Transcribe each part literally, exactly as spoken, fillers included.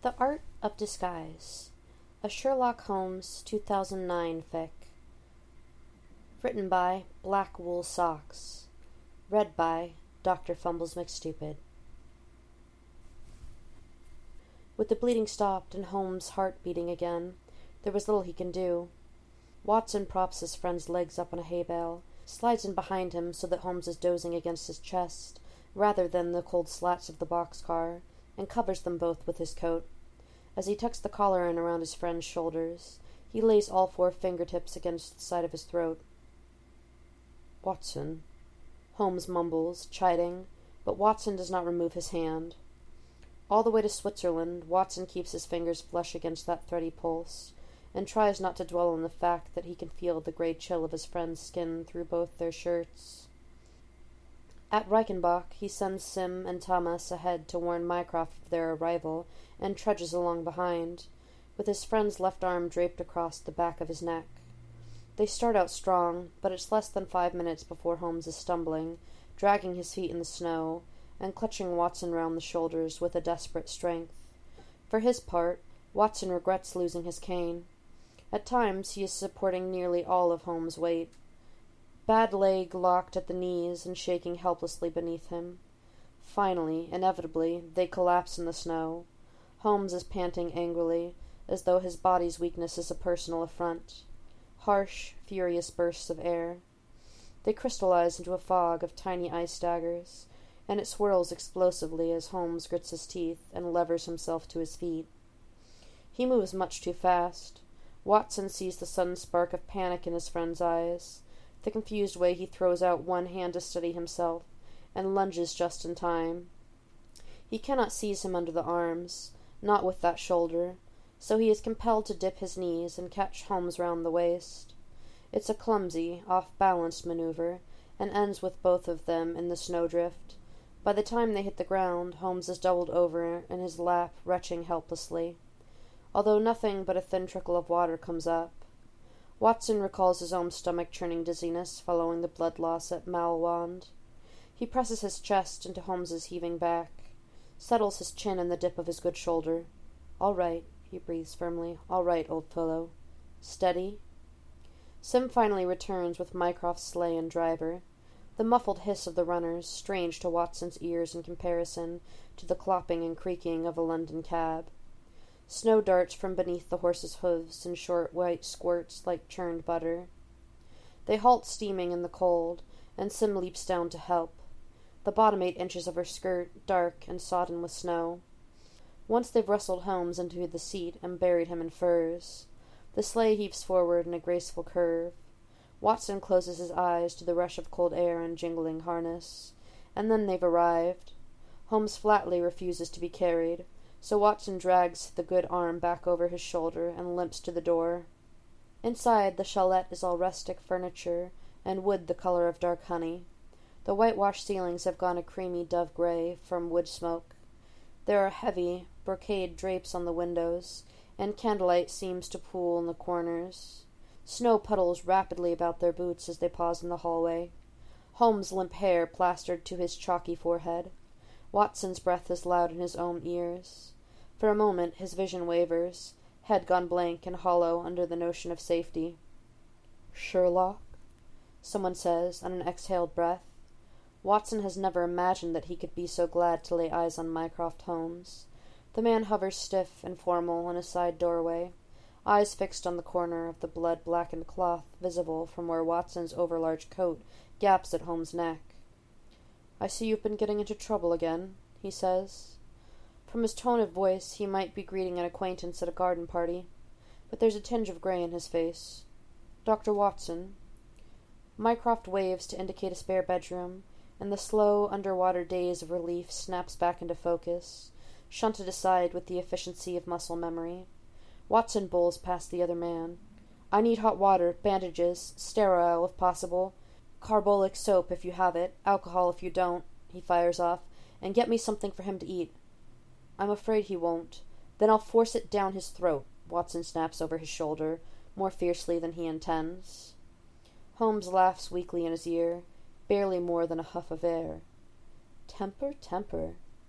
The Art of Disguise, a Sherlock Holmes two thousand nine fic. Written by Black Wool Socks. Read by Doctor Fumbles McStupid. With the bleeding stopped and Holmes' heart beating again, there was little he can do. Watson props his friend's legs up on a hay bale, slides in behind him so that Holmes is dozing against his chest, rather than the cold slats of the boxcar, and covers them both with his coat. As he tucks the collar in around his friend's shoulders, he lays all four fingertips against the side of his throat. "Watson," Holmes mumbles, chiding, but Watson does not remove his hand. All the way to Switzerland, Watson keeps his fingers flush against that thready pulse, and tries not to dwell on the fact that he can feel the grey chill of his friend's skin through both their shirts. At Reichenbach, he sends Sim and Thomas ahead to warn Mycroft of their arrival, and trudges along behind, with his friend's left arm draped across the back of his neck. They start out strong, but it's less than five minutes before Holmes is stumbling, dragging his feet in the snow, and clutching Watson round the shoulders with a desperate strength. For his part, Watson regrets losing his cane. At times he is supporting nearly all of Holmes' weight. Bad leg locked at the knees and shaking helplessly beneath him. Finally, inevitably, they collapse in the snow. Holmes is panting angrily, as though his body's weakness is a personal affront. Harsh, furious bursts of air. They crystallize into a fog of tiny ice daggers, and it swirls explosively as Holmes grits his teeth and levers himself to his feet. He moves much too fast. Watson sees the sudden spark of panic in his friend's eyes, the confused way he throws out one hand to steady himself, and lunges just in time. He cannot seize him under the arms, not with that shoulder, so he is compelled to dip his knees and catch Holmes round the waist. It's a clumsy, off-balanced maneuver, and ends with both of them in the snowdrift. By the time they hit the ground, Holmes is doubled over in his lap, retching helplessly, although nothing but a thin trickle of water comes up. Watson recalls his own stomach-churning dizziness following the blood loss at Malwand. He presses his chest into Holmes's heaving back, settles his chin in the dip of his good shoulder. "All right," he breathes firmly. "All right, old fellow. Steady." Sim finally returns with Mycroft's sleigh and driver. The muffled hiss of the runners, strange to Watson's ears in comparison to the clopping and creaking of a London cab. Snow darts from beneath the horses' hooves in short white squirts like churned butter. They halt steaming in the cold, and Sim leaps down to help, the bottom eight inches of her skirt dark and sodden with snow. Once they've wrestled Holmes into the seat and buried him in furs. The sleigh heaves forward in a graceful curve. Watson closes his eyes to the rush of cold air and jingling harness, and then they've arrived. Holmes flatly refuses to be carried, so Watson drags the good arm back over his shoulder and limps to the door. Inside, the chalet is all rustic furniture, and wood the color of dark honey. The whitewashed ceilings have gone a creamy dove-gray from wood smoke. There are heavy, brocade drapes on the windows, and candlelight seems to pool in the corners. Snow puddles rapidly about their boots as they pause in the hallway. Holmes' limp hair plastered to his chalky forehead. Watson's breath is loud in his own ears. For a moment his vision wavers, head gone blank and hollow under the notion of safety. "Sherlock?" someone says on an exhaled breath. Watson has never imagined that he could be so glad to lay eyes on Mycroft Holmes. The man hovers stiff and formal in a side doorway, eyes fixed on the corner of the blood-blackened cloth visible from where Watson's overlarge coat gaps at Holmes' neck. "I see you've been getting into trouble again," he says. From his tone of voice, he might be greeting an acquaintance at a garden party, but there's a tinge of grey in his face. "Doctor Watson." Mycroft waves to indicate a spare bedroom, and the slow, underwater daze of relief snaps back into focus, shunted aside with the efficiency of muscle memory. Watson bowls past the other man. "I need hot water, bandages, sterile if possible, carbolic soap if you have it, alcohol if you don't," he fires off, "and get me something for him to eat." "I'm afraid he won't." "Then I'll force it down his throat," Watson snaps over his shoulder, more fiercely than he intends. Holmes laughs weakly in his ear, barely more than a huff of air. "Temper, temper."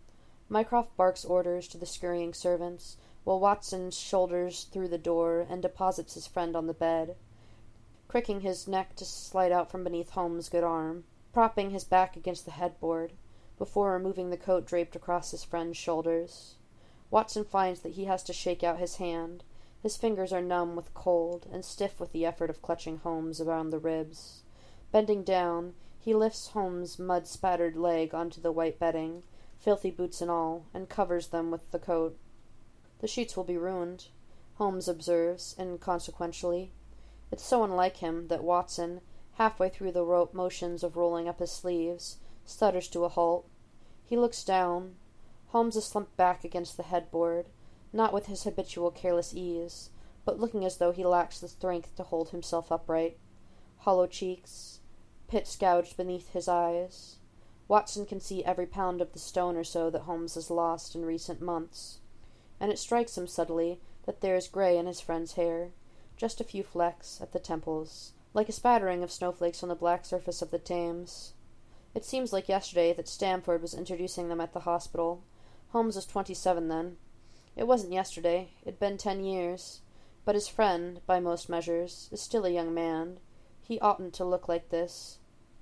Mycroft barks orders to the scurrying servants, while Watson shoulders through the door and deposits his friend on the bed, cricking his neck to slide out from beneath Holmes' good arm, propping his back against the headboard, before removing the coat draped across his friend's shoulders. Watson finds that he has to shake out his hand. His fingers are numb with cold and stiff with the effort of clutching Holmes around the ribs. Bending down, he lifts Holmes' mud-spattered leg onto the white bedding, filthy boots and all, and covers them with the coat. "The sheets will be ruined," Holmes observes, inconsequentially. It's so unlike him that Watson, halfway through the rope motions of rolling up his sleeves, stutters to a halt. He looks down. Holmes is slumped back against the headboard, not with his habitual careless ease, but looking as though he lacks the strength to hold himself upright. Hollow cheeks, pits gouged beneath his eyes. Watson can see every pound of the stone or so that Holmes has lost in recent months, and it strikes him subtly that there is grey in his friend's hair, just a few flecks at the temples, like a spattering of snowflakes on the black surface of the Thames. It seems like yesterday that Stamford was introducing them at the hospital. Holmes was twenty-seven then. It wasn't yesterday, it'd been ten years, but his friend, by most measures, is still a young man. He oughtn't to look like this.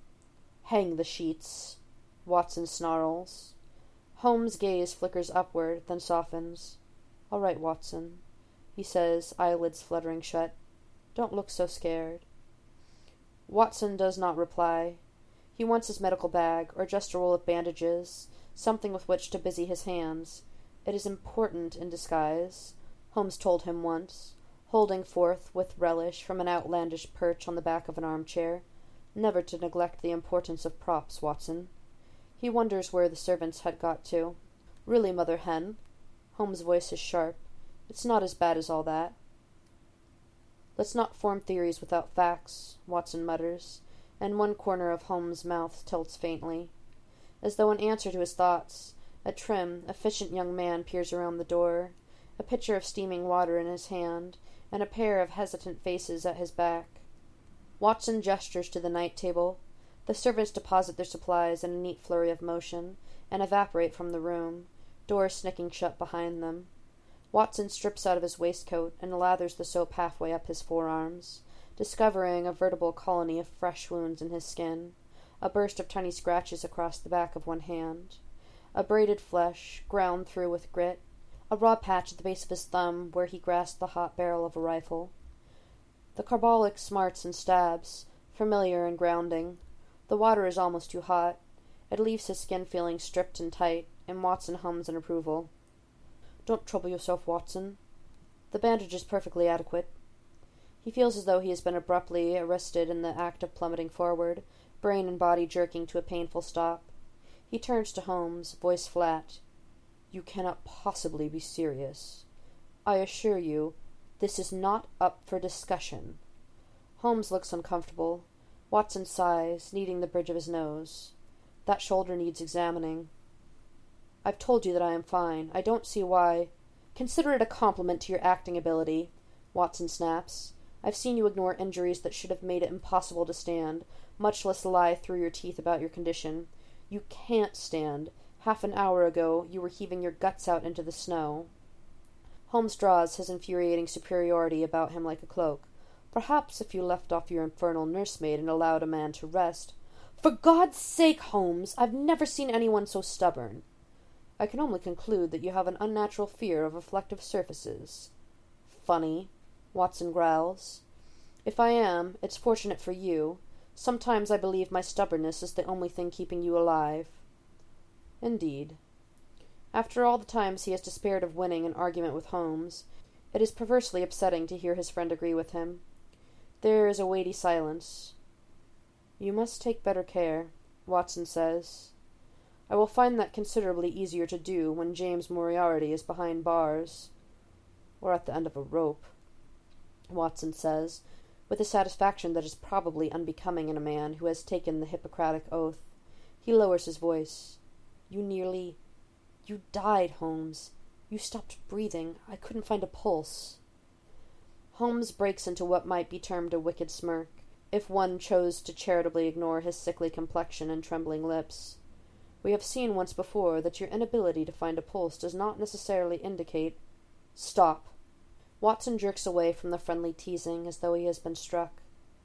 "Hang the sheets," Watson snarls. Holmes' gaze flickers upward, then softens. "All right, Watson," he says, eyelids fluttering shut. "Don't look so scared." Watson does not reply. He wants his medical bag, or just a roll of bandages, something with which to busy his hands. It is important in disguise, Holmes told him once, holding forth with relish from an outlandish perch on the back of an armchair. Never to neglect the importance of props, Watson. He wonders where the servants had got to. "Really, Mother Hen," Holmes' voice is sharp, "it's not as bad as all that." "Let's not form theories without facts," Watson mutters, and one corner of Holmes' mouth tilts faintly. As though in answer to his thoughts, a trim, efficient young man peers around the door, a pitcher of steaming water in his hand, and a pair of hesitant faces at his back. Watson gestures to the night table. The servants deposit their supplies in a neat flurry of motion, and evaporate from the room, doors snicking shut behind them. Watson strips out of his waistcoat and lathers the soap halfway up his forearms, discovering a veritable colony of fresh wounds in his skin, a burst of tiny scratches across the back of one hand, abraded flesh, ground through with grit, a raw patch at the base of his thumb where he grasped the hot barrel of a rifle. The carbolic smarts and stabs, familiar and grounding. The water is almost too hot. It leaves his skin feeling stripped and tight, and Watson hums in approval. "Don't trouble yourself, Watson. The bandage is perfectly adequate." He feels as though he has been abruptly arrested in the act of plummeting forward, brain and body jerking to a painful stop. He turns to Holmes, voice flat. "You cannot possibly be serious. I assure you, this is not up for discussion." Holmes looks uncomfortable. Watson sighs, kneading the bridge of his nose. "That shoulder needs examining." "I've told you that I am fine. I don't see why—" "Consider it a compliment to your acting ability," Watson snaps. "I've seen you ignore injuries that should have made it impossible to stand, much less lie through your teeth about your condition. You can't stand. Half an hour ago you were heaving your guts out into the snow." Holmes draws his infuriating superiority about him like a cloak. "Perhaps if you left off your infernal nursemaid and allowed a man to rest—" "For God's sake, Holmes, I've never seen anyone so stubborn." "I can only conclude that you have an unnatural fear of reflective surfaces." "Funny," Watson growls. "If I am, it's fortunate for you. Sometimes I believe my stubbornness is the only thing keeping you alive." Indeed. After all the times he has despaired of winning an argument with Holmes, it is perversely upsetting to hear his friend agree with him. There is a weighty silence. "You must take better care," Watson says. "I will find that considerably easier to do when James Moriarty is behind bars." "Or at the end of a rope," Watson says, with a satisfaction that is probably unbecoming in a man who has taken the Hippocratic oath. He lowers his voice. "You nearly... You died, Holmes. You stopped breathing. I couldn't find a pulse." Holmes breaks into what might be termed a wicked smirk, if one chose to charitably ignore his sickly complexion and trembling lips. We have seen once before that your inability to find a pulse does not necessarily indicate— Stop! Watson jerks away from the friendly teasing as though he has been struck.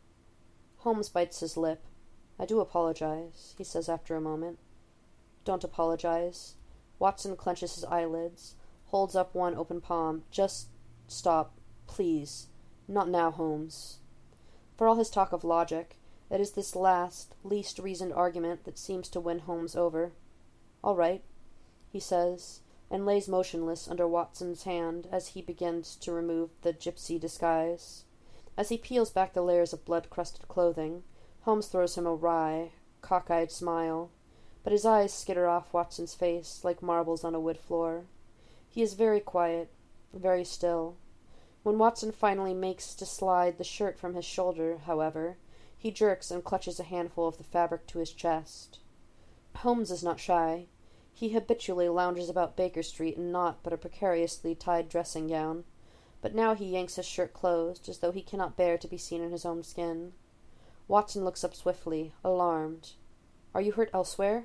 Holmes bites his lip. I do apologize, he says after a moment. Don't apologize. Watson clenches his eyelids, holds up one open palm. Just stop, please. Not now, Holmes. For all his talk of logic, it is this last, least reasoned argument that seems to win Holmes over. All right, he says, and lays motionless under Watson's hand as he begins to remove the gypsy disguise. As he peels back the layers of blood-crusted clothing, Holmes throws him a wry, cockeyed smile, but his eyes skitter off Watson's face like marbles on a wood floor. He is very quiet, very still. When Watson finally makes to slide the shirt from his shoulder, however, he jerks and clutches a handful of the fabric to his chest. Holmes is not shy. He habitually lounges about Baker Street in naught but a precariously tied dressing-gown, but now he yanks his shirt closed, as though he cannot bear to be seen in his own skin. Watson looks up swiftly, alarmed. Are you hurt elsewhere?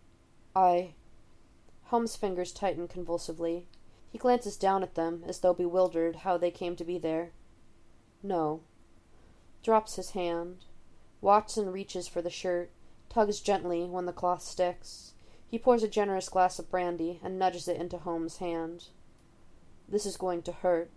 I... Holmes' fingers tighten convulsively. He glances down at them, as though bewildered how they came to be there. No. Drops his hand. Watson reaches for the shirt, tugs gently when the cloth sticks. He pours a generous glass of brandy and nudges it into Holmes' hand. This is going to hurt.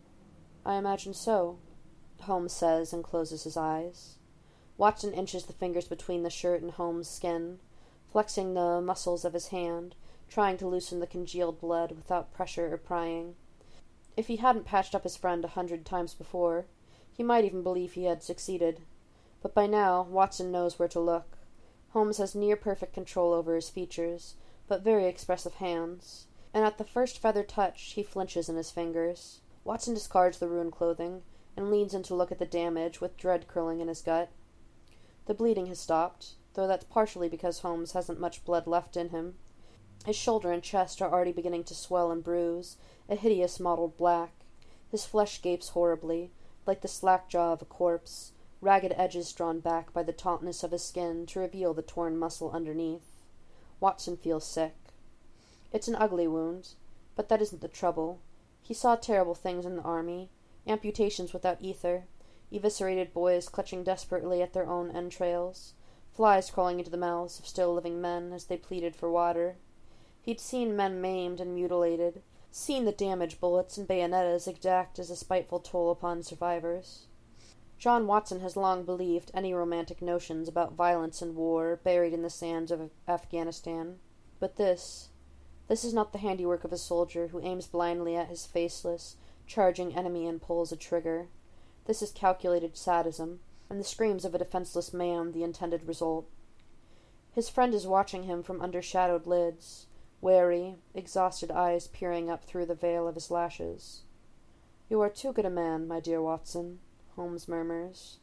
I imagine so, Holmes says and closes his eyes. Watson inches the fingers between the shirt and Holmes' skin, flexing the muscles of his hand, trying to loosen the congealed blood without pressure or prying. If he hadn't patched up his friend a hundred times before, he might even believe he had succeeded. But by now, Watson knows where to look. Holmes has near-perfect control over his features, but very expressive hands, and at the first feather touch he flinches in his fingers. Watson discards the ruined clothing, and leans in to look at the damage, with dread curling in his gut. The bleeding has stopped, though that's partially because Holmes hasn't much blood left in him. His shoulder and chest are already beginning to swell and bruise, a hideous mottled black. His flesh gapes horribly, like the slack jaw of a corpse, ragged edges drawn back by the tautness of his skin to reveal the torn muscle underneath. Watson feels sick. It's an ugly wound, but that isn't the trouble. He saw terrible things in the army, amputations without ether, eviscerated boys clutching desperately at their own entrails, flies crawling into the mouths of still living men as they pleaded for water. He'd seen men maimed and mutilated, seen the damage bullets and bayonettas exact as a spiteful toll upon survivors. John Watson has long believed any romantic notions about violence and war buried in the sands of Afghanistan. But this, this is not the handiwork of a soldier who aims blindly at his faceless, charging enemy and pulls a trigger. This is calculated sadism, and the screams of a defenseless man the intended result. His friend is watching him from under shadowed lids, wary, exhausted eyes peering up through the veil of his lashes. You are too good a man, my dear Watson, Holmes murmurs.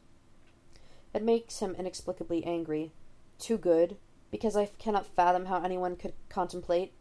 It makes him inexplicably angry. Too good, because I cannot fathom how anyone could contemplate.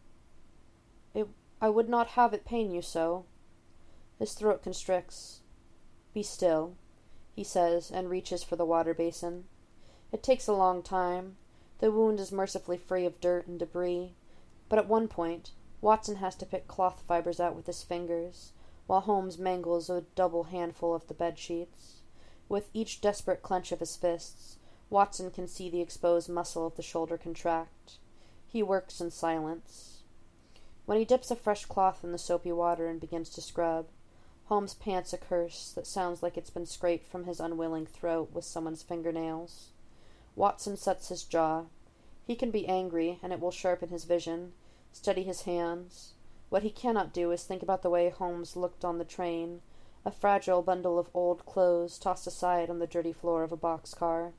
It, I would not have it pain you so. His throat constricts. Be still, he says, and reaches for the water basin. It takes a long time. The wound is mercifully free of dirt and debris, but at one point, Watson has to pick cloth fibers out with his fingers, while Holmes mangles a double handful of the bed-sheets. With each desperate clench of his fists, Watson can see the exposed muscle of the shoulder contract. He works in silence. When he dips a fresh cloth in the soapy water and begins to scrub, Holmes pants a curse that sounds like it's been scraped from his unwilling throat with someone's fingernails. Watson sets his jaw. He can be angry, and it will sharpen his vision, steady his hands. What he cannot do is think about the way Holmes looked on the train, a fragile bundle of old clothes tossed aside on the dirty floor of a boxcar.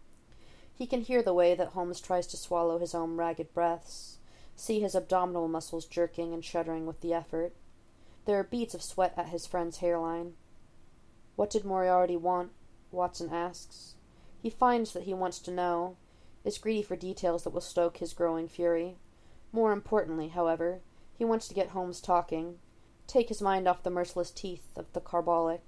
He can hear the way that Holmes tries to swallow his own ragged breaths, see his abdominal muscles jerking and shuddering with the effort. There are beads of sweat at his friend's hairline. What did Moriarty want? Watson asks. He finds that he wants to know, is greedy for details that will stoke his growing fury. More importantly, however, he wants to get Holmes talking, take his mind off the merciless teeth of the carbolic.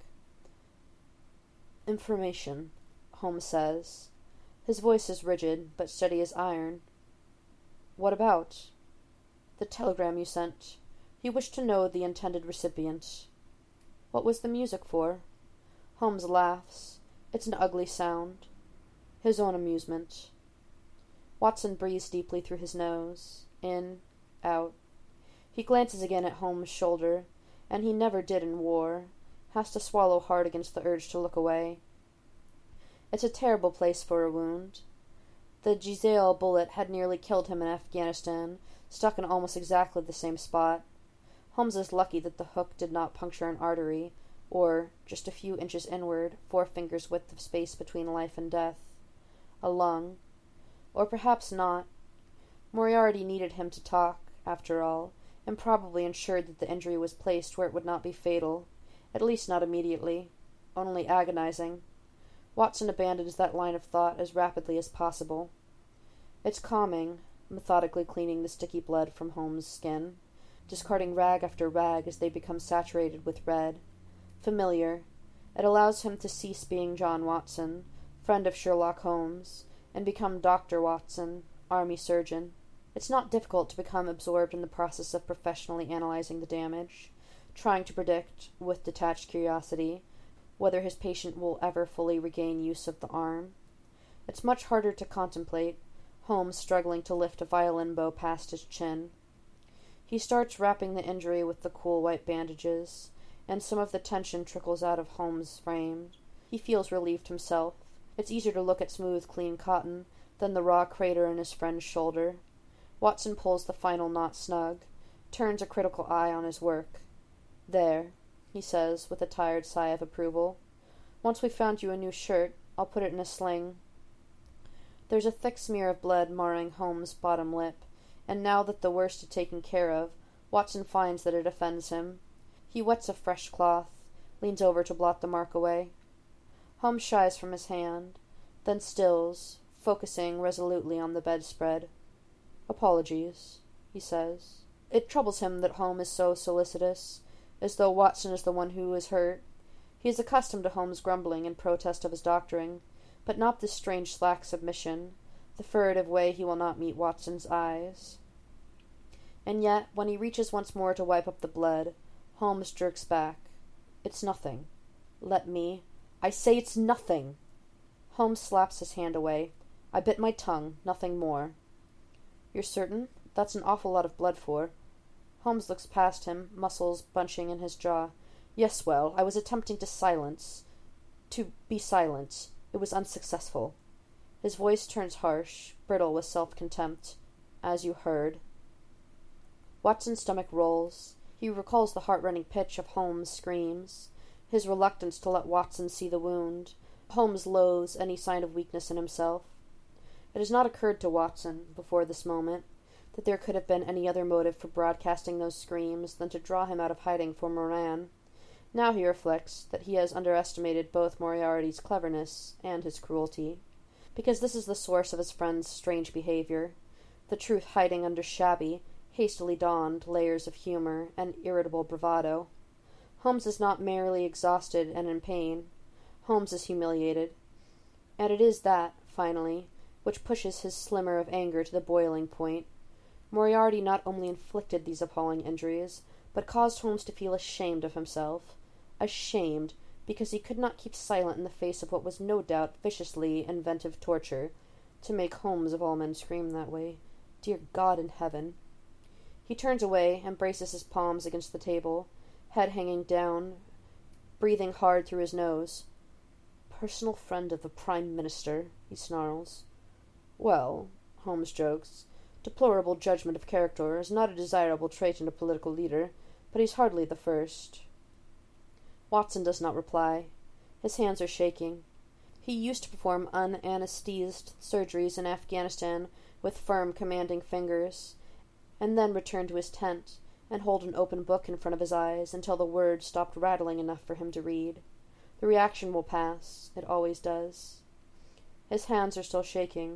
Information, Holmes says. His voice is rigid, but steady as iron. What about? The telegram you sent. He wished to know the intended recipient. What was the music for? Holmes laughs. It's an ugly sound. His own amusement. Watson breathes deeply through his nose. In, out. He glances again at Holmes' shoulder, and he never did in war. Has to swallow hard against the urge to look away. It's a terrible place for a wound. The Giselle bullet had nearly killed him in Afghanistan, stuck in almost exactly the same spot. Holmes is lucky that the hook did not puncture an artery, or, just a few inches inward, four fingers' width of space between life and death. A lung. Or perhaps not. Moriarty needed him to talk, after all, and probably ensured that the injury was placed where it would not be fatal, at least not immediately, only agonizing. Watson abandons that line of thought as rapidly as possible. It's calming, methodically cleaning the sticky blood from Holmes' skin, discarding rag after rag as they become saturated with red. Familiar. It allows him to cease being John Watson, friend of Sherlock Holmes, and become Doctor Watson, army surgeon. It's not difficult to become absorbed in the process of professionally analyzing the damage, trying to predict, with detached curiosity, whether his patient will ever fully regain use of the arm. It's much harder to contemplate, Holmes struggling to lift a violin bow past his chin. He starts wrapping the injury with the cool white bandages, and some of the tension trickles out of Holmes' frame. He feels relieved himself. It's easier to look at smooth, clean cotton than the raw crater in his friend's shoulder. Watson pulls the final knot snug, turns a critical eye on his work. There, he says, with a tired sigh of approval. Once we've found you a new shirt, I'll put it in a sling. There's a thick smear of blood marring Holmes' bottom lip, and now that the worst is taken care of, Watson finds that it offends him. He wets a fresh cloth, leans over to blot the mark away. Holmes shies from his hand, then stills, focusing resolutely on the bedspread. Apologies, he says. It troubles him that Holmes is so solicitous, as though Watson is the one who is hurt. He is accustomed to Holmes' grumbling in protest of his doctoring, but not this strange slack submission, the furtive way he will not meet Watson's eyes. And yet, when he reaches once more to wipe up the blood, Holmes jerks back. It's nothing. Let me. I say it's nothing. Holmes slaps his hand away. I bit my tongue, nothing more. You're certain? That's an awful lot of blood for. Holmes looks past him, muscles bunching in his jaw. Yes, well, I was attempting to silence. To be silent. It was unsuccessful. His voice turns harsh, brittle with self-contempt. As you heard. Watson's stomach rolls. He recalls the heart-rending pitch of Holmes' screams, his reluctance to let Watson see the wound. Holmes loathes any sign of weakness in himself. It has not occurred to Watson, before this moment, that there could have been any other motive for broadcasting those screams than to draw him out of hiding for Moran. Now he reflects that he has underestimated both Moriarty's cleverness and his cruelty, because this is the source of his friend's strange behavior, the truth hiding under shabby, hastily donned layers of humor and irritable bravado. Holmes is not merely exhausted and in pain. Holmes is humiliated. And it is that, finally, which pushes his slimmer of anger to the boiling point. Moriarty not only inflicted these appalling injuries, but caused Holmes to feel ashamed of himself. Ashamed, because he could not keep silent in the face of what was no doubt viciously inventive torture. To make Holmes of all men scream that way. Dear God in heaven. He turns away and braces his palms against the table, head hanging down, breathing hard through his nose. Personal friend of the Prime Minister, he snarls. Well, Holmes jokes, deplorable judgment of character is not a desirable trait in a political leader, but he's hardly the first. Watson does not reply. His hands are shaking. He used to perform unanesthesized surgeries in Afghanistan with firm, commanding fingers, and then return to his tent and hold an open book in front of his eyes until the words stopped rattling enough for him to read. The reaction will pass. It always does. His hands are still shaking.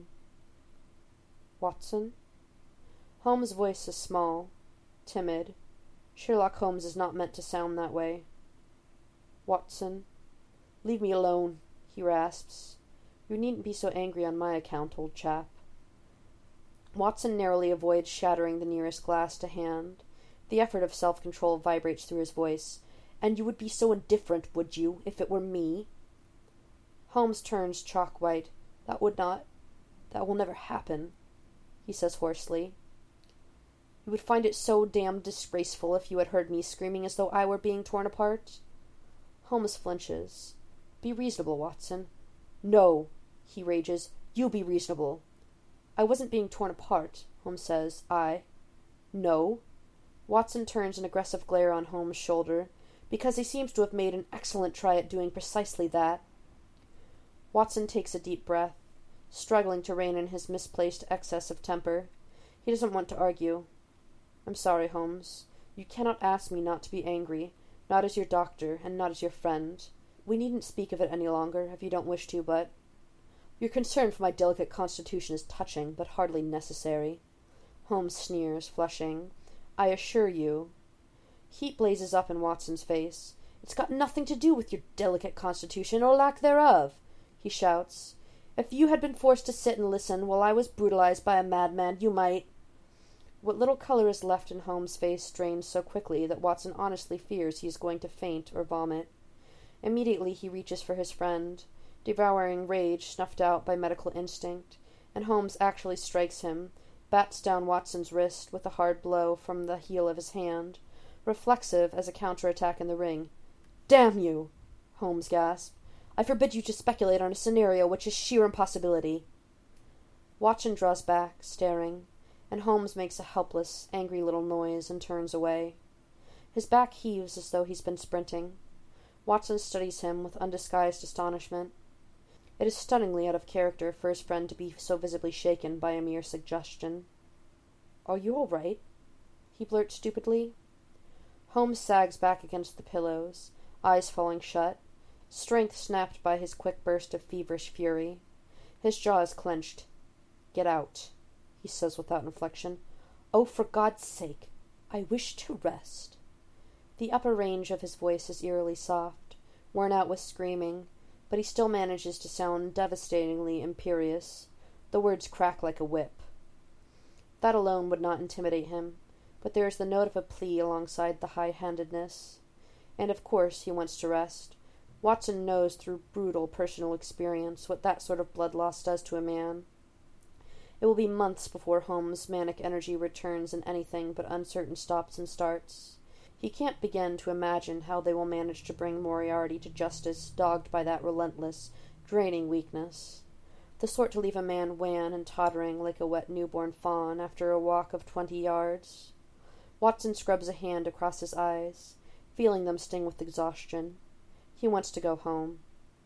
Watson? Holmes' voice is small, timid. Sherlock Holmes is not meant to sound that way. Watson, leave me alone, he rasps. You needn't be so angry on my account, old chap. Watson narrowly avoids shattering the nearest glass to hand. The effort of self-control vibrates through his voice. "And you would be so indifferent, would you, if it were me?" Holmes turns chalk white. "That would not... that will never happen," he says hoarsely. "You would find it so damned disgraceful if you had heard me screaming as though I were being torn apart?" Holmes flinches. "Be reasonable, Watson." "No," he rages. "You be reasonable." "I wasn't being torn apart," Holmes says. "I..." "No." Watson turns an aggressive glare on Holmes' shoulder, "because he seems to have made an excellent try at doing precisely that." Watson takes a deep breath, struggling to rein in his misplaced excess of temper. He doesn't want to argue. "I'm sorry, Holmes. You cannot ask me not to be angry, not as your doctor, and not as your friend. We needn't speak of it any longer, if you don't wish to, but... Your concern for my delicate constitution is touching, but hardly necessary." Holmes sneers, flushing. "I assure you..." Heat blazes up in Watson's face. "It's got nothing to do with your delicate constitution, or lack thereof," he shouts. "If you had been forced to sit and listen while I was brutalized by a madman, you might..." What little color is left in Holmes' face drains so quickly that Watson honestly fears he is going to faint or vomit. Immediately he reaches for his friend, devouring rage snuffed out by medical instinct, and Holmes actually strikes him, bats down Watson's wrist with a hard blow from the heel of his hand, reflexive as a counterattack in the ring. "Damn you!" Holmes gasped. "I forbid you to speculate on a scenario which is sheer impossibility." Watson draws back, staring, and Holmes makes a helpless, angry little noise and turns away. His back heaves as though he's been sprinting. Watson studies him with undisguised astonishment. It is stunningly out of character for his friend to be so visibly shaken by a mere suggestion. "Are you all right?" he blurts stupidly. Holmes sags back against the pillows, eyes falling shut, strength snapped by his quick burst of feverish fury. His jaw is clenched. "Get out," he says without inflection. "Oh, for God's sake, I wish to rest." The upper range of his voice is eerily soft, worn out with screaming, but he still manages to sound devastatingly imperious. The words crack like a whip. That alone would not intimidate him, but there is the note of a plea alongside the high-handedness. And of course he wants to rest. Watson knows through brutal personal experience what that sort of blood loss does to a man. It will be months before Holmes' manic energy returns in anything but uncertain stops and starts. He can't begin to imagine how they will manage to bring Moriarty to justice, dogged by that relentless, draining weakness. The sort to leave a man wan and tottering like a wet newborn fawn after a walk of twenty yards. Watson scrubs a hand across his eyes, feeling them sting with exhaustion. He wants to go home.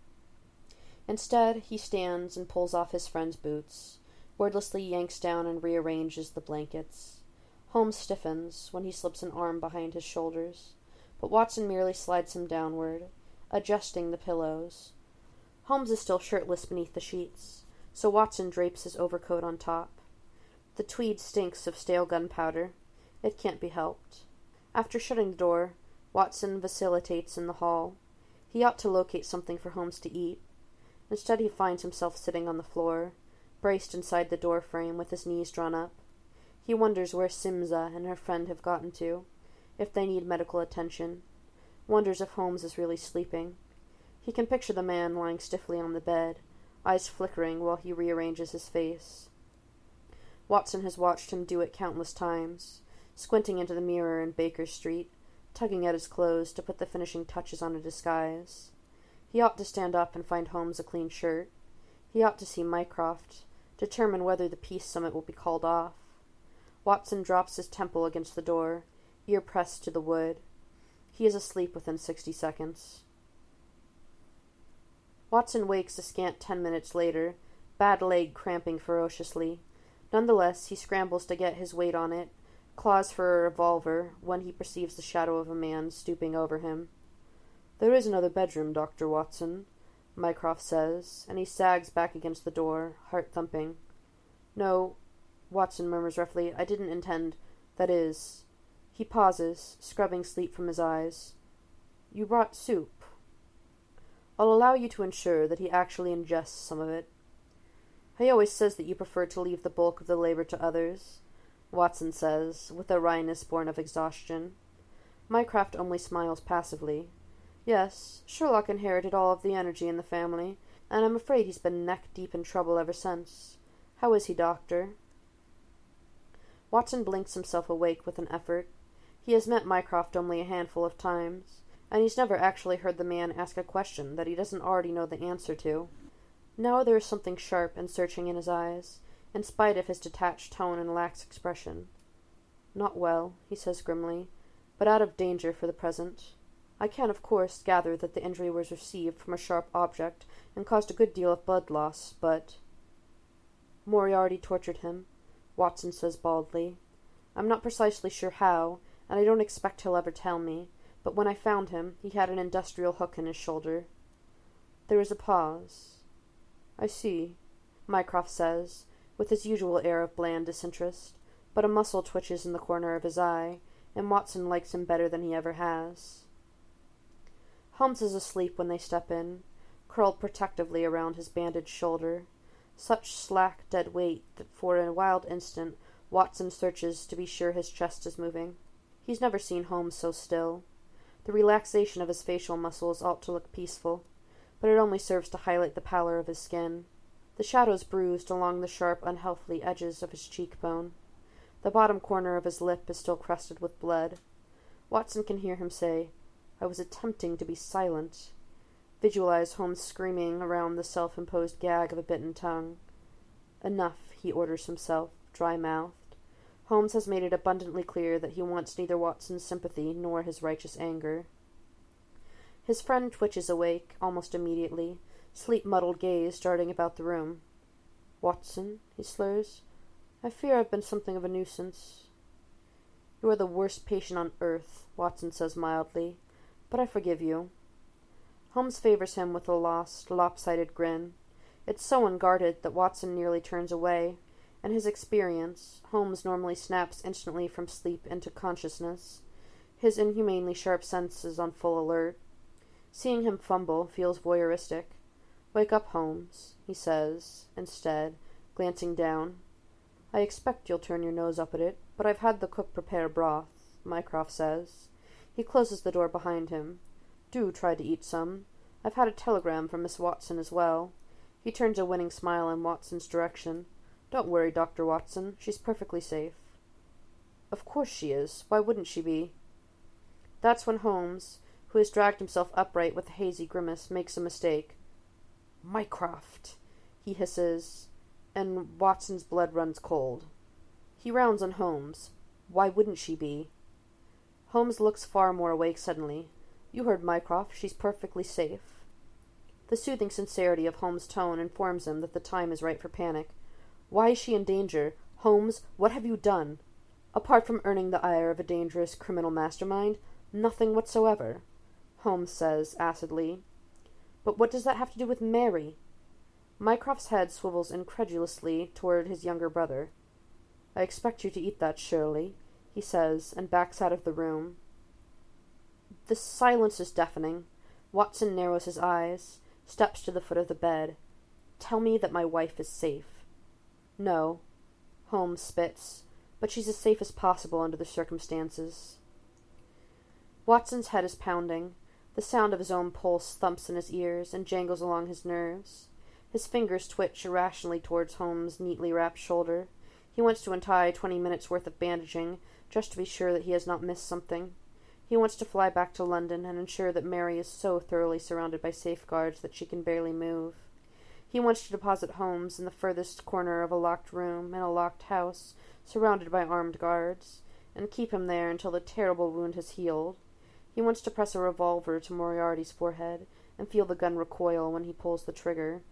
Instead, he stands and pulls off his friend's boots, wordlessly yanks down and rearranges the blankets. Holmes stiffens when he slips an arm behind his shoulders, but Watson merely slides him downward, adjusting the pillows. Holmes is still shirtless beneath the sheets, so Watson drapes his overcoat on top. The tweed stinks of stale gunpowder. It can't be helped. After shutting the door, Watson vacillates in the hall. He ought to locate something for Holmes to eat. Instead he finds himself sitting on the floor, braced inside the door frame with his knees drawn up. He wonders where Simza and her friend have gotten to, if they need medical attention. Wonders if Holmes is really sleeping. He can picture the man lying stiffly on the bed, eyes flickering while he rearranges his face. Watson has watched him do it countless times, squinting into the mirror in Baker Street, tugging at his clothes to put the finishing touches on a disguise. He ought to stand up and find Holmes a clean shirt. He ought to see Mycroft, determine whether the peace summit will be called off. Watson drops his temple against the door, ear pressed to the wood. He is asleep within sixty seconds. Watson wakes a scant ten minutes later, bad leg cramping ferociously. Nonetheless, he scrambles to get his weight on it, claws for a revolver, when he perceives the shadow of a man stooping over him. "There is another bedroom, Doctor Watson," Mycroft says, and he sags back against the door, heart thumping. "No," Watson murmurs roughly, "I didn't intend... that is..." He pauses, scrubbing sleep from his eyes. "You brought soup." "I'll allow you to ensure that he actually ingests some of it." He always says that you prefer to leave the bulk of the labor to others, Watson says, with a wryness born of exhaustion. Mycroft only smiles passively. Yes, Sherlock inherited all of the energy in the family, and I'm afraid he's been neck-deep in trouble ever since. How is he, Doctor? Watson blinks himself awake with an effort. He has met Mycroft only a handful of times, and he's never actually heard the man ask a question that he doesn't already know the answer to. Now there is something sharp and searching in his eyes, in spite of his detached tone and lax expression. Not well, he says grimly, but out of danger for the present. I can, of course, gather that the injury was received from a sharp object and caused a good deal of blood loss, but— Moriarty tortured him, Watson says baldly. I'm not precisely sure how, and I don't expect he'll ever tell me, but when I found him, he had an industrial hook in his shoulder. There is a pause. I see, Mycroft says, with his usual air of bland disinterest, but a muscle twitches in the corner of his eye, and Watson likes him better than he ever has. Holmes is asleep when they step in, curled protectively around his bandaged shoulder, such slack, dead weight that for a wild instant Watson searches to be sure his chest is moving. He's never seen Holmes so still. The relaxation of his facial muscles ought to look peaceful, but it only serves to highlight the pallor of his skin. The shadows bruised along the sharp, unhealthy edges of his cheekbone. The bottom corner of his lip is still crusted with blood. Watson can hear him say, I was attempting to be silent. Visualize Holmes screaming around the self-imposed gag of a bitten tongue. Enough, he orders himself, dry-mouthed. Holmes has made it abundantly clear that he wants neither Watson's sympathy nor his righteous anger. His friend twitches awake, almost immediately, sleep-muddled gaze darting about the room. Watson, he slurs, I fear I've been something of a nuisance. You are the worst patient on earth, Watson says mildly, but I forgive you. Holmes favors him with a lost, lopsided grin. It's so unguarded that Watson nearly turns away. In his experience, Holmes normally snaps instantly from sleep into consciousness, his inhumanely sharp senses on full alert. Seeing him fumble feels voyeuristic. Wake up, Holmes, he says, instead, glancing down. I expect you'll turn your nose up at it, but I've had the cook prepare broth, Mycroft says. He closes the door behind him. Do try to eat some. I've had a telegram from Miss Watson as well. He turns a winning smile in Watson's direction. Don't worry, Doctor Watson. She's perfectly safe. Of course she is. Why wouldn't she be? That's when Holmes, who has dragged himself upright with a hazy grimace, makes a mistake. Mycroft, he hisses, and Watson's blood runs cold. He rounds on Holmes. Why wouldn't she be? Holmes looks far more awake suddenly. You heard Mycroft. She's perfectly safe. The soothing sincerity of Holmes' tone informs him that the time is right for panic. Why is she in danger? Holmes, what have you done? Apart from earning the ire of a dangerous criminal mastermind, nothing whatsoever, Holmes says acidly. But what does that have to do with Mary? Mycroft's head swivels incredulously toward his younger brother. I expect you to eat that, Shirley, he says, and backs out of the room. The silence is deafening. Watson narrows his eyes, steps to the foot of the bed. Tell me that my wife is safe. No, Holmes spits, but she's as safe as possible under the circumstances. Watson's head is pounding. The sound of his own pulse thumps in his ears and jangles along his nerves. His fingers twitch irrationally towards Holmes' neatly wrapped shoulder. He wants to untie twenty minutes' worth of bandaging, just to be sure that he has not missed something. He wants to fly back to London and ensure that Mary is so thoroughly surrounded by safeguards that she can barely move. He wants to deposit Holmes in the furthest corner of a locked room in a locked house, surrounded by armed guards, and keep him there until the terrible wound has healed. He wants to press a revolver to Moriarty's forehead and feel the gun recoil when he pulls the trigger.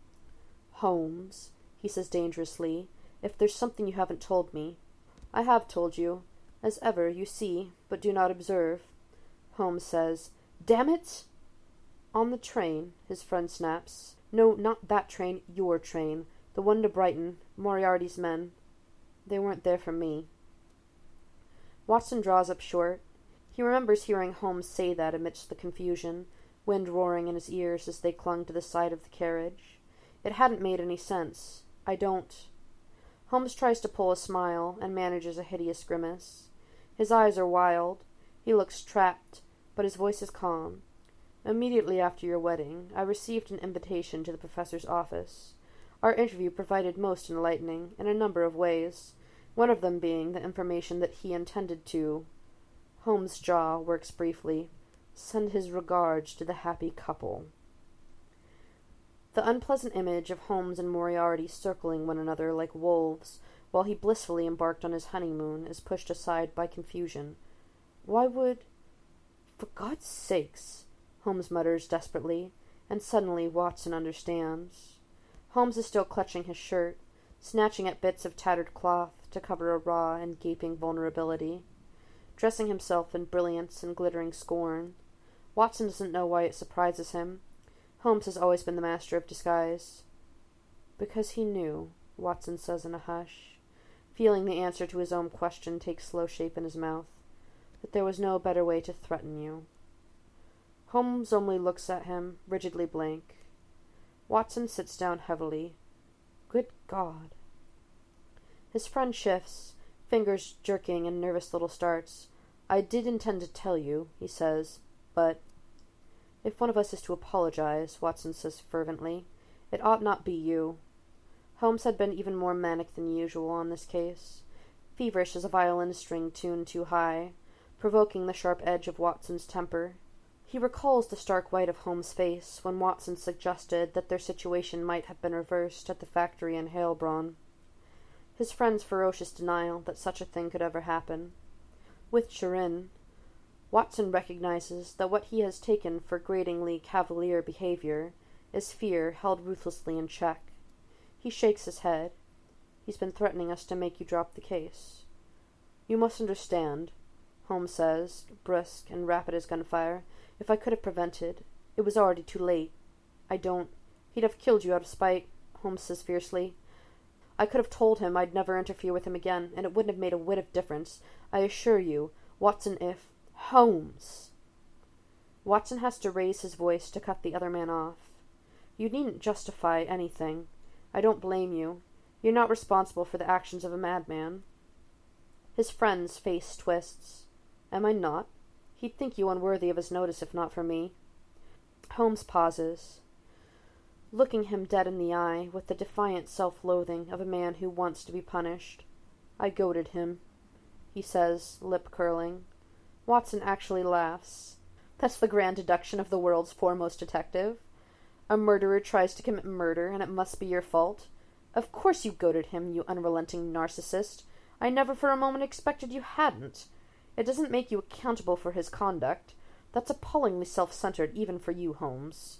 Holmes, he says dangerously, if there's something you haven't told me. I have told you. As ever, you see, but do not observe. Holmes says, Damn it! On the train, his friend snaps. No, not that train, your train. The one to Brighton, Moriarty's men. They weren't there for me. Watson draws up short. He remembers hearing Holmes say that amidst the confusion, wind roaring in his ears as they clung to the side of the carriage. It hadn't made any sense. I don't. Holmes tries to pull a smile and manages a hideous grimace. His eyes are wild. He looks trapped, but his voice is calm. Immediately after your wedding, I received an invitation to the professor's office. Our interview provided most enlightening in a number of ways, one of them being the information that he intended to— Holmes' jaw works briefly— send his regards to the happy couple. The unpleasant image of Holmes and Moriarty circling one another like wolves while he blissfully embarked on his honeymoon is pushed aside by confusion. Why would— For God's sakes, Holmes mutters desperately, and suddenly Watson understands. Holmes is still clutching his shirt, snatching at bits of tattered cloth to cover a raw and gaping vulnerability, dressing himself in brilliance and glittering scorn. Watson doesn't know why it surprises him. Holmes has always been the master of disguise. Because he knew, Watson says in a hush, feeling the answer to his own question take slow shape in his mouth, that there was no better way to threaten you. Holmes only looks at him, rigidly blank. Watson sits down heavily. Good God. His friend shifts, fingers jerking in nervous little starts. I did intend to tell you, he says, but— If one of us is to apologize, Watson says fervently, it ought not be you. Holmes had been even more manic than usual on this case, feverish as a violin string tuned too high, provoking the sharp edge of Watson's temper. He recalls the stark white of Holmes' face when Watson suggested that their situation might have been reversed at the factory in Heilbronn. His friend's ferocious denial that such a thing could ever happen. With chagrin, Watson recognizes that what he has taken for gratingly cavalier behavior is fear held ruthlessly in check. He shakes his head. He's been threatening us to make you drop the case. You must understand, Holmes says, brisk and rapid as gunfire. If I could have prevented, it was already too late. I don't— He'd have killed you out of spite, Holmes says fiercely. I could have told him I'd never interfere with him again, and it wouldn't have made a whit of difference. I assure you, Watson, if— Holmes! Watson has to raise his voice to cut the other man off. You needn't justify anything. I don't blame you. You're not responsible for the actions of a madman. His friend's face twists. Am I not? He'd think you unworthy of his notice if not for me. Holmes pauses, looking him dead in the eye with the defiant self-loathing of a man who wants to be punished. I goaded him, he says, lip curling. Watson actually laughs. That's the grand deduction of the world's foremost detective. A murderer tries to commit murder, and it must be your fault. Of course you goaded him, you unrelenting narcissist. I never for a moment expected you hadn't. It doesn't make you accountable for his conduct. That's appallingly self-centered, even for you, Holmes.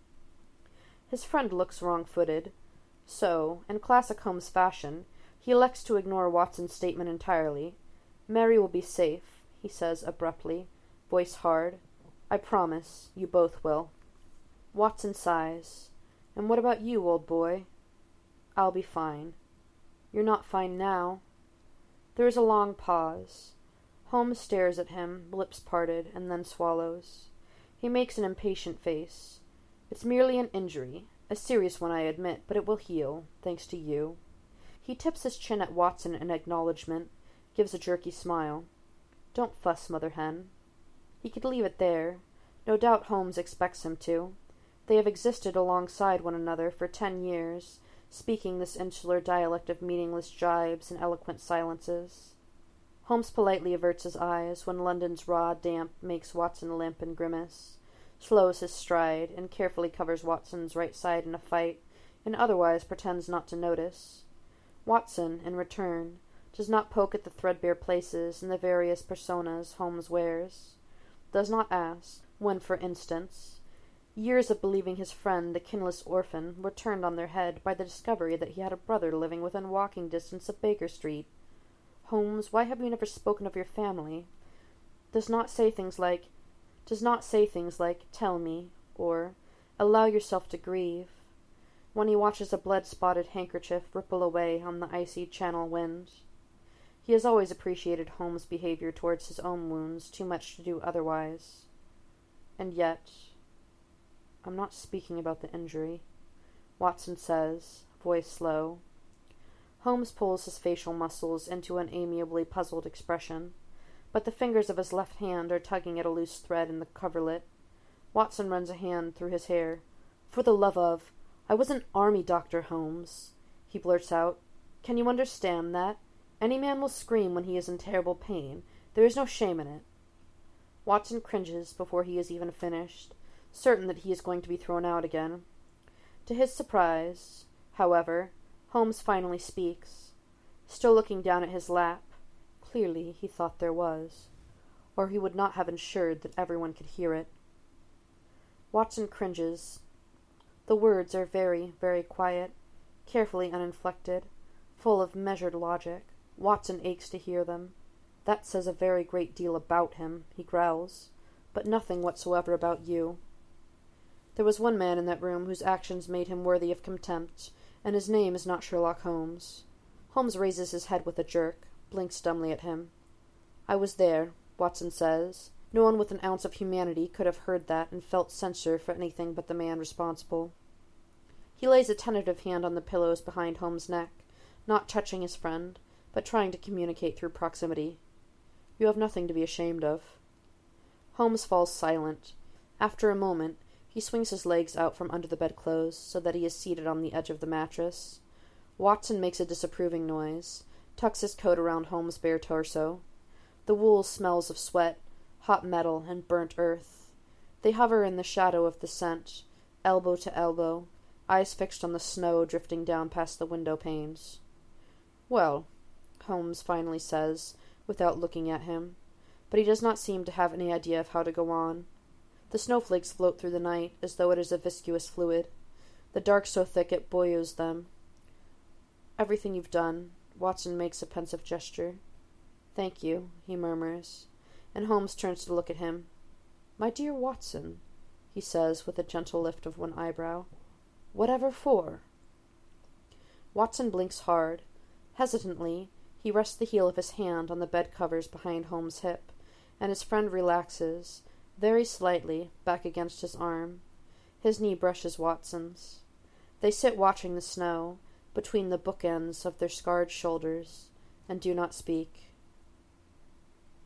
His friend looks wrong-footed. So, in classic Holmes fashion, he elects to ignore Watson's statement entirely. Mary will be safe, he says abruptly, voice hard. I promise, you both will. Watson sighs. And what about you, old boy? I'll be fine. You're not fine now. There is a long pause. Holmes stares at him, lips parted, and then swallows. He makes an impatient face. It's merely an injury, a serious one, I admit, but it will heal, thanks to you. He tips his chin at Watson in acknowledgment, gives a jerky smile. Don't fuss, mother hen. He could leave it there. No doubt Holmes expects him to. They have existed alongside one another for ten years, speaking this insular dialect of meaningless jibes and eloquent silences. Holmes politely averts his eyes when London's raw damp makes Watson limp and grimace, slows his stride, and carefully covers Watson's right side in a fight, and otherwise pretends not to notice. Watson, in return, does not poke at the threadbare places in the various personas Holmes wears, does not ask, when, for instance, years of believing his friend the kinless orphan were turned on their head by the discovery that he had a brother living within walking distance of Baker Street. Holmes, why have you never spoken of your family? Does not say things like, does not say things like, tell me, or, allow yourself to grieve, when he watches a blood-spotted handkerchief ripple away on the icy Channel wind. He has always appreciated Holmes' behavior towards his own wounds too much to do otherwise. And yet— I'm not speaking about the injury, Watson says, voice low. Holmes pulls his facial muscles into an amiably puzzled expression, but the fingers of his left hand are tugging at a loose thread in the coverlet. Watson runs a hand through his hair. "For the love of... I was an army doctor, Holmes," he blurts out. "Can you understand that? Any man will scream when he is in terrible pain. There is no shame in it." Watson cringes before he is even finished, certain that he is going to be thrown out again. To his surprise, however, Holmes finally speaks, still looking down at his lap. Clearly he thought there was, or he would not have ensured that everyone could hear it. Watson cringes. The words are very, very quiet, carefully uninflected, full of measured logic. Watson aches to hear them. "That says a very great deal about him," he growls, "but nothing whatsoever about you. There was one man in that room whose actions made him worthy of contempt, and his name is not Sherlock Holmes." Holmes raises his head with a jerk, blinks dumbly at him. "I was there," Watson says. No one with an ounce of humanity could have heard that and felt censure for anything but the man responsible. He lays a tentative hand on the pillows behind Holmes' neck, not touching his friend, but trying to communicate through proximity. "You have nothing to be ashamed of." Holmes falls silent. After a moment, he swings his legs out from under the bedclothes so that he is seated on the edge of the mattress. Watson makes a disapproving noise, tucks his coat around Holmes' bare torso. The wool smells of sweat, hot metal, and burnt earth. They hover in the shadow of the scent, elbow to elbow, eyes fixed on the snow drifting down past the window panes. "Well," Holmes finally says, without looking at him, but he does not seem to have any idea of how to go on. The snowflakes float through the night as though it is a viscous fluid, the dark so thick it buoys them. "Everything you've done," Watson makes a pensive gesture. "Thank you," he murmurs, and Holmes turns to look at him. "My dear Watson," he says with a gentle lift of one eyebrow, "whatever for?" Watson blinks hard. Hesitantly, he rests the heel of his hand on the bed covers behind Holmes' hip, and his friend relaxes, very slightly, back against his arm. His knee brushes Watson's. They sit watching the snow, between the bookends of their scarred shoulders, and do not speak.